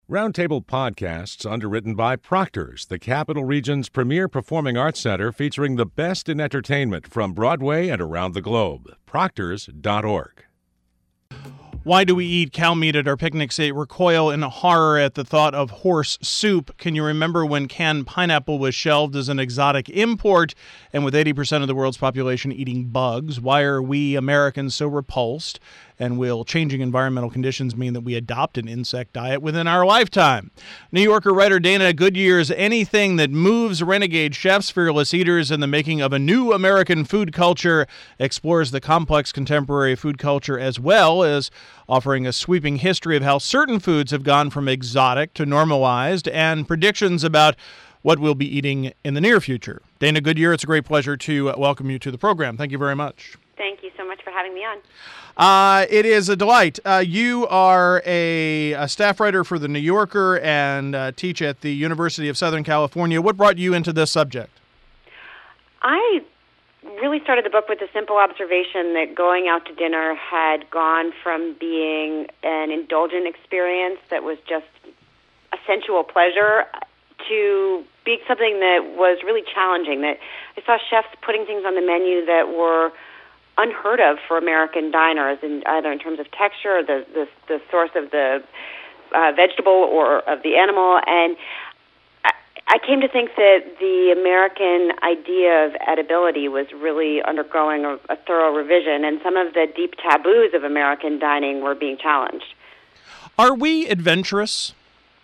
Roundtable Podcasts, underwritten by Proctor's, the Capital Region's premier performing arts center featuring the best in entertainment from Broadway and around the globe. Proctors.org. Why do we eat cow meat at our picnics? They recoil in horror at the thought of horse soup. Can you remember when canned pineapple was shelved as an exotic import? And with 80% of the world's population eating bugs, why are we Americans so repulsed? And will changing environmental conditions mean that we adopt an insect diet within our lifetime? New Yorker writer Dana Goodyear's Anything That Moves Renegade Chefs, Fearless Eaters, and the Making of a New American Food Culture explores the complex contemporary food culture as well as offering a sweeping history of how certain foods have gone from exotic to normalized and predictions about what we'll be eating in the near future. Dana Goodyear, it's a great pleasure to welcome you to the program. Thank you very much. Thank you so much for having me on. It is a delight. You are a staff writer for The New Yorker and teach at the University of Southern California. What brought you into this subject? I really started the book with a simple observation that going out to dinner had gone from being an indulgent experience that was just a sensual pleasure to being something that was really challenging. That I saw chefs putting things on the menu that were unheard of for American diners, in either in terms of texture, or the source of the vegetable or of the animal. And I came to think that the American idea of edibility was really undergoing a thorough revision, and some of the deep taboos of American dining were being challenged. Are we adventurous?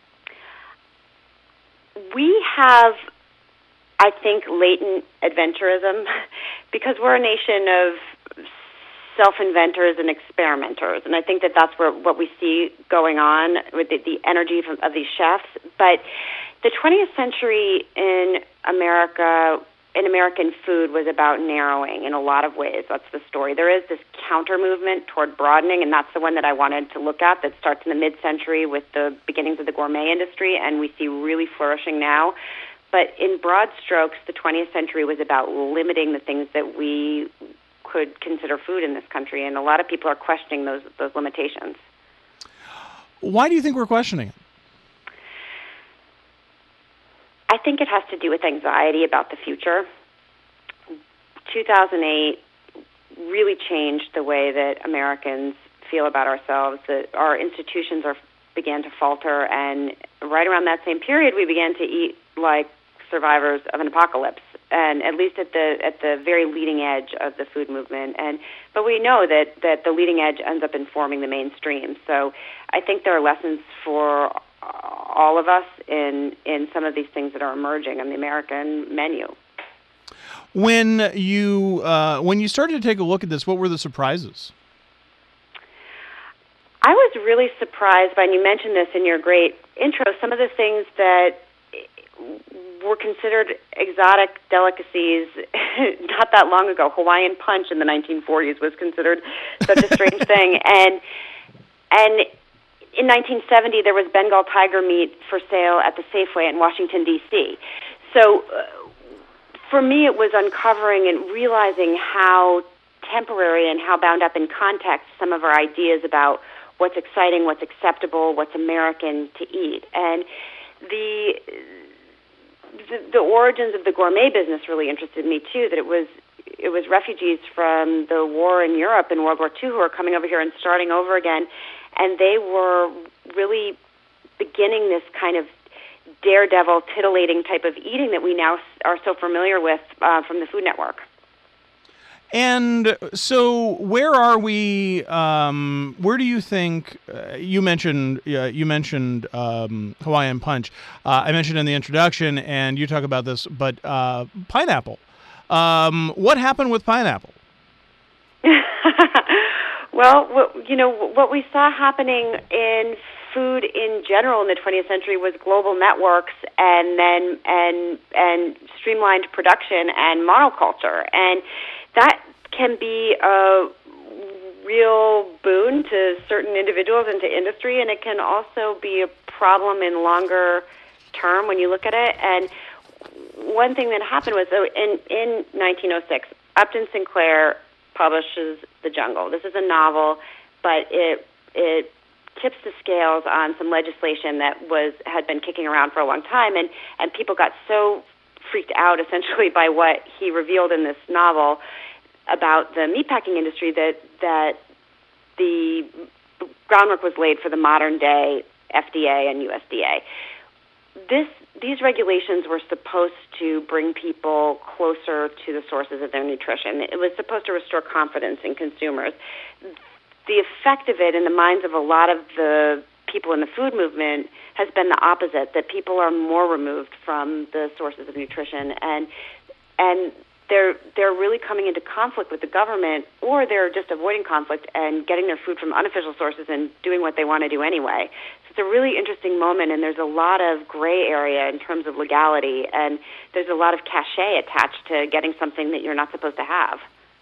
We have, I think, latent adventurism because we're a nation of self-inventors and experimenters, and I think that that's what we see going on with the energy of these chefs. But the 20th century in America, in American food, was about narrowing in a lot of ways. That's the story. There is this counter-movement toward broadening, and that's the one that I wanted to look at, that starts in the mid-century with the beginnings of the gourmet industry, and we see really flourishing now. But in broad strokes, the 20th century was about limiting the things that we could consider food in this country, and a lot of people are questioning those limitations. Why do you think we're questioning it? I think it has to do with anxiety about the future. 2008 really changed the way that Americans feel about ourselves, that our institutions began to falter, and right around that same period, we began to eat like survivors of an apocalypse, and at least at the very leading edge of the food movement. But we know that the leading edge ends up informing the mainstream. So I think there are lessons for all of us in some of these things that are emerging on the American menu. When you started to take a look at this, what were the surprises? I was really surprised by, and you mentioned this in your great intro, some of the things that were considered exotic delicacies not that long ago. Hawaiian punch in the 1940s was considered such a strange thing. And in 1970, there was Bengal tiger meat for sale at the Safeway in Washington, D.C. So for me, it was uncovering and realizing how temporary and how bound up in context some of our ideas about what's exciting, what's acceptable, what's American to eat. And the origins of the gourmet business really interested me too. That it was refugees from the war in Europe in World War II who were coming over here and starting over again, and they were really beginning this kind of daredevil, titillating type of eating that we now are so familiar with from the Food Network. And so, where are we? Where do you think you mentioned Hawaiian punch? I mentioned in the introduction, and you talk about this, but pineapple. What happened with pineapple? Well, what we saw happening in food in general in the 20th century was global networks, and streamlined production and monoculture, and that can be a real boon to certain individuals and to industry, and it can also be a problem in longer term when you look at it. And one thing that happened was, in 1906, Upton Sinclair publishes The Jungle. This is a novel, but it tips the scales on some legislation that had been kicking around for a long time, and people got so freaked out essentially by what he revealed in this novel about the meatpacking industry that the groundwork was laid for the modern day FDA and USDA. These regulations were supposed to bring people closer to the sources of their nutrition. It was supposed to restore confidence in consumers. The effect of it in the minds of a lot of the people in the food movement has been the opposite, that people are more removed from the sources of nutrition, and they're really coming into conflict with the government, or they're just avoiding conflict and getting their food from unofficial sources and doing what they want to do anyway. So it's a really interesting moment, and there's a lot of gray area in terms of legality, and there's a lot of cachet attached to getting something that you're not supposed to have.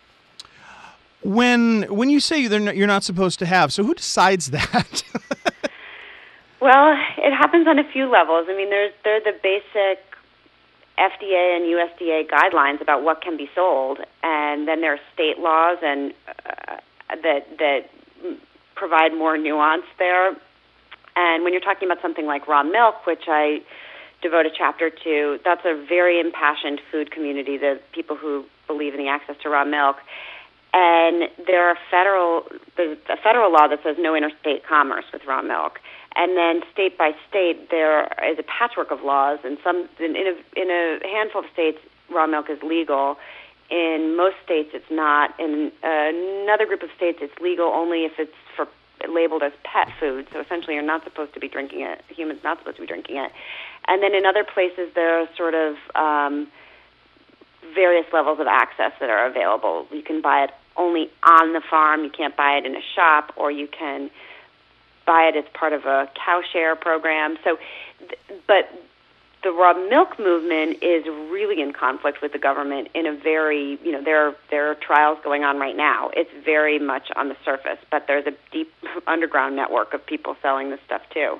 When you say you're not supposed to have, so who decides that? Well, it happens on a few levels. I mean, there are the basic FDA and USDA guidelines about what can be sold, and then there are state laws and that provide more nuance there. And when you're talking about something like raw milk, which I devote a chapter to, that's a very impassioned food community, the people who believe in the access to raw milk. And there's a federal law that says no interstate commerce with raw milk. And then state by state, there is a patchwork of laws. And in a handful of states, raw milk is legal. In most states, it's not. In another group of states, it's legal only if it's labeled as pet food. So essentially, you're not supposed to be drinking it. Humans not supposed to be drinking it. And then in other places, there are sort of various levels of access that are available. You can buy it only on the farm. You can't buy it in a shop, or you can buy it as part of a cow share program. So, but the raw milk movement is really in conflict with the government in a very, there are trials going on right now. It's very much on the surface, but there's a deep underground network of people selling this stuff too.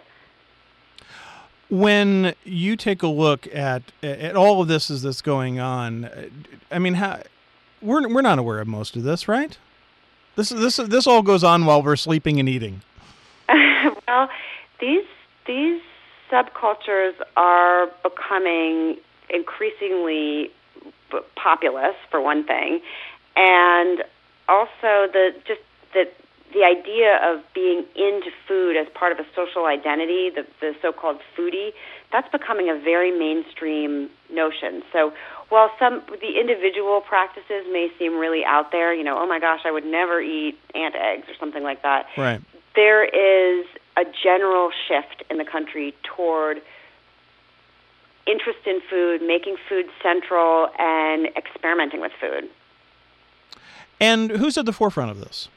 When you take a look at all of this as that's going on, I mean, we're not aware of most of this, right? This all goes on while we're sleeping and eating. Well, these subcultures are becoming increasingly populous, for one thing, and also the idea of being into food as part of a social identity, the so-called foodie, that's becoming a very mainstream notion. So while the individual practices may seem really out there, oh my gosh, I would never eat ant eggs or something like that. Right. There is a general shift in the country toward interest in food, making food central, and experimenting with food. And who's at the forefront of this?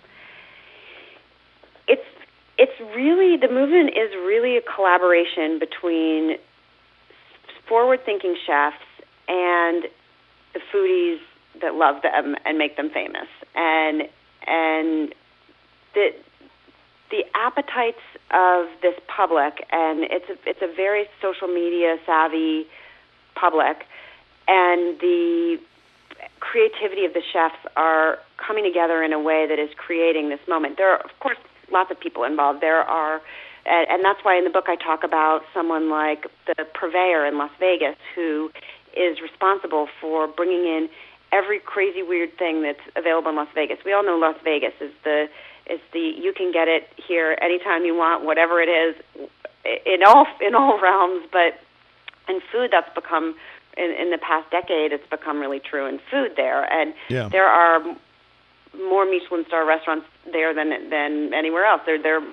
It's really, the movement is really a collaboration between forward-thinking chefs and the foodies that love them and make them famous. And the appetites of this public, and it's a very social media savvy public, and the creativity of the chefs are coming together in a way that is creating this moment. There are, of course, lots of people involved. There are, and that's why in the book I talk about someone like the purveyor in Las Vegas, who is responsible for bringing in every crazy weird thing that's available in Las Vegas. We all know Las Vegas is the you can get it here anytime you want, whatever it is, in all realms. But in food, that's become in the past decade, it's become really true in food there, and there are more Michelin star restaurants there than anywhere else.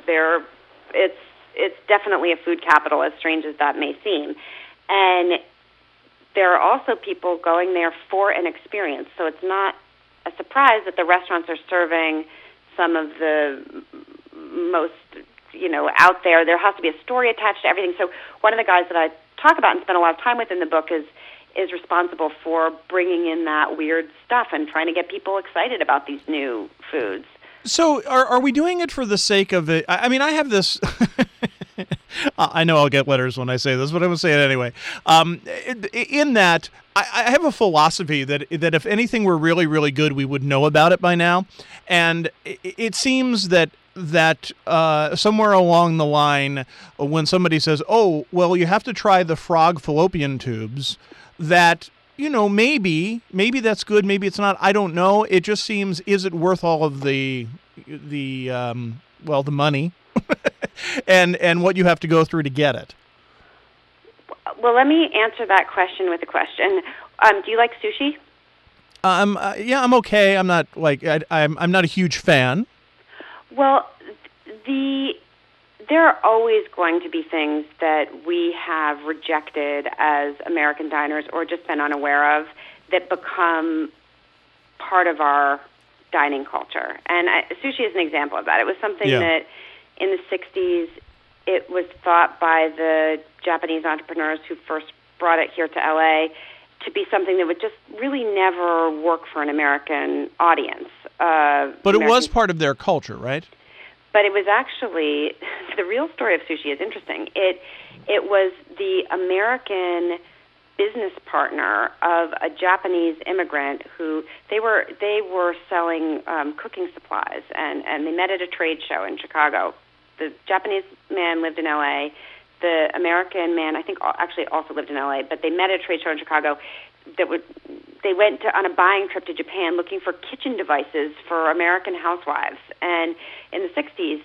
It's definitely a food capital, as strange as that may seem, and there are also people going there for an experience. So it's not a surprise that the restaurants are serving some of the most, out there. There has to be a story attached to everything. So one of the guys that I talk about and spend a lot of time with in the book is responsible for bringing in that weird stuff and trying to get people excited about these new foods. So are we doing it for the sake of it? I mean, I have this... I know I'll get letters when I say this, but I'm going to say it anyway. In that, I have a philosophy that if anything were really, really good, we would know about it by now. And it seems that that somewhere along the line, when somebody says, "Oh, well, you have to try the frog fallopian tubes," that maybe that's good, maybe it's not. I don't know. It just seems, is it worth all of the money and what you have to go through to get it? Well, let me answer that question with a question. Do you like sushi? Yeah, I'm okay. I'm not I'm not a huge fan. Well, there are always going to be things that we have rejected as American diners or just been unaware of that become part of our dining culture. And sushi is an example of that. It was something that in the 60s, it was thought by the Japanese entrepreneurs who first brought it here to LA to be something that would just really never work for an American audience. But it was part of their culture, right? But it was actually, the real story of sushi is interesting. It was the American business partner of a Japanese immigrant who they were selling cooking supplies, and they met at a trade show in Chicago. The Japanese man lived in LA. The American man, I think, actually also lived in LA, but they met at a trade show in Chicago. They went on a buying trip to Japan looking for kitchen devices for American housewives, and in the 60s,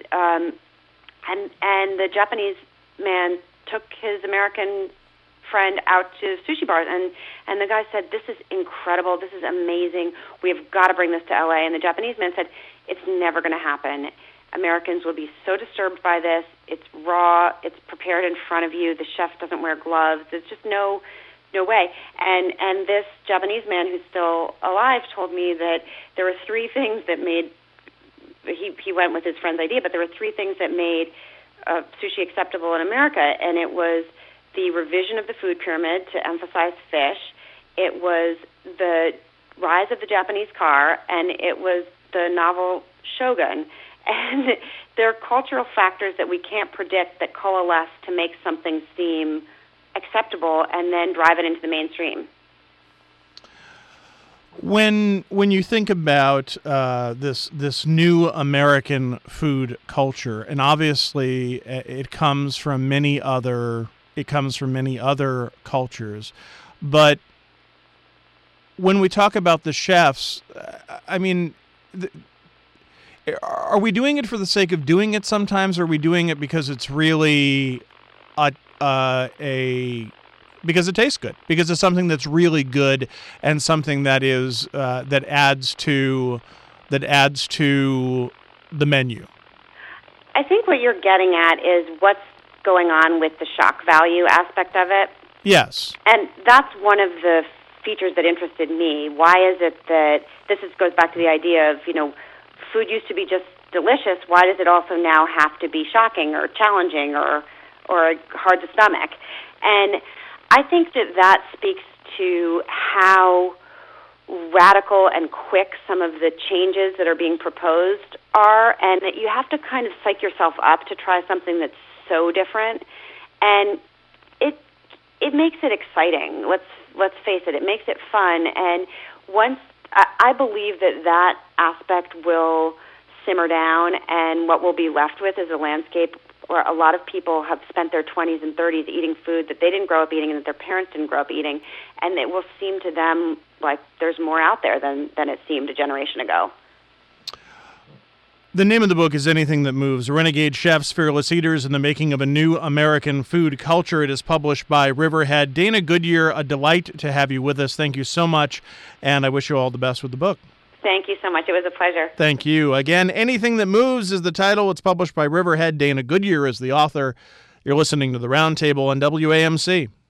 and the Japanese man took his American friend out to sushi bars, and the guy said, "This is incredible, this is amazing, we have got to bring this to LA." And the Japanese man said, "It's never going to happen. Americans will be so disturbed by this. It's raw, it's prepared in front of you, the chef doesn't wear gloves, there's just no way." And this Japanese man who's still alive told me that there were three things that made, he went with his friend's idea, but there were three things that made sushi acceptable in America, and it was the revision of the food pyramid to emphasize fish, it was the rise of the Japanese car, and it was the novel Shogun. And there are cultural factors that we can't predict that coalesce to make something seem acceptable and then drive it into the mainstream. When you think about this new American food culture, and obviously it comes from many other cultures, but when we talk about the chefs, I mean, are we doing it for the sake of doing it sometimes, or are we doing it because it's really because it tastes good, because it's something that's really good and something that is that adds to the menu? I think what you're getting at is what's going on with the shock value aspect of it. Yes. And that's one of the features that interested me. Why is it that goes back to the idea of, food used to be just delicious. Why does it also now have to be shocking or challenging or hard to stomach? And I think that speaks to how radical and quick some of the changes that are being proposed are, and that you have to kind of psych yourself up to try something that's so different. And it makes it exciting. Let's face it, it makes it fun. And once I believe that aspect will simmer down, and what we'll be left with is a landscape where a lot of people have spent their 20s and 30s eating food that they didn't grow up eating and that their parents didn't grow up eating, and it will seem to them like there's more out there than it seemed a generation ago. The name of the book is Anything That Moves: Renegade Chefs, Fearless Eaters, and the Making of a New American Food Culture. It is published by Riverhead. Dana Goodyear, a delight to have you with us. Thank you so much, and I wish you all the best with the book. Thank you so much. It was a pleasure. Thank you. Again, Anything That Moves is the title. It's published by Riverhead. Dana Goodyear is the author. You're listening to The Roundtable on WAMC.